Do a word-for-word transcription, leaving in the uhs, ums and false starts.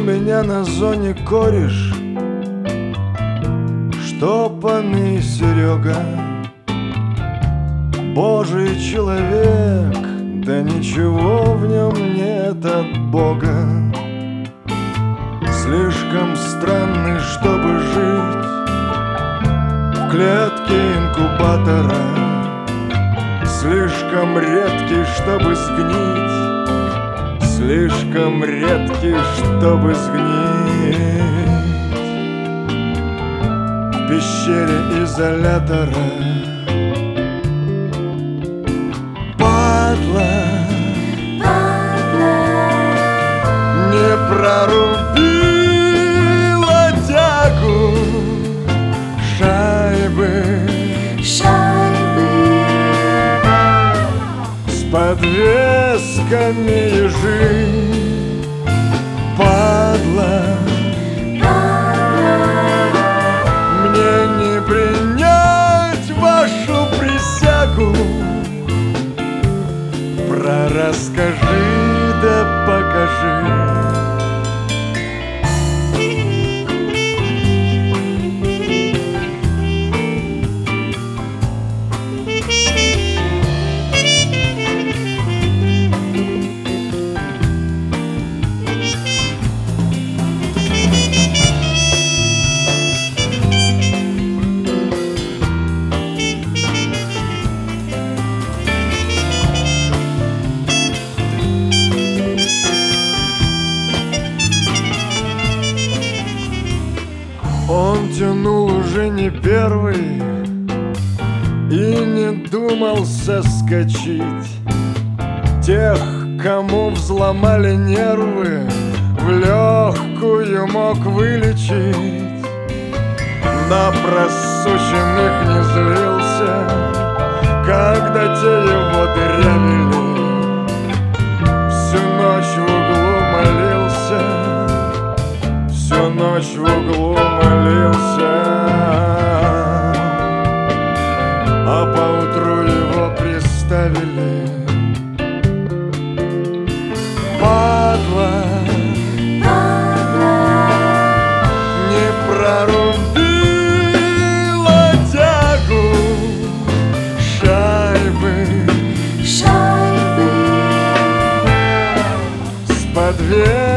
меня на зоне кореш, штопанный Серега, Божий человек, да ничего в нем нет от Бога. Слишком странный, чтобы жить в клетке инкубатора, слишком редкий, чтобы сгнить, слишком редкий, чтобы сгнить в пещере изолятора. Падла, падла, не прорубила тягу шайбы, шайбы, с подвесками ежи. Падла, падла, мне не принять вашу присягу. Про расскажи да покажи. Он тянул уже не первый и не думал соскочить. Тех, кому взломали нервы, в легкую мог вылечить. На просущенных не злился, когда те его дырявили. Всю ночь в углу молился, всю ночь в углу молился, а поутру его приставили. Падла, падла, не прорубила тягу шайбы, шайбы, с подвесками